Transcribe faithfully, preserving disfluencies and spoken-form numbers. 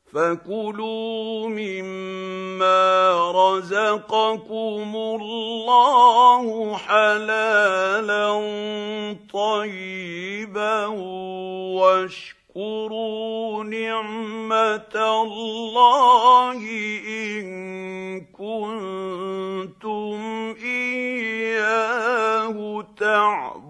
فكلوا مما رزقكم الله حلالا طيبا واشكروا نعمة الله إن كنتم إياه تعبدون.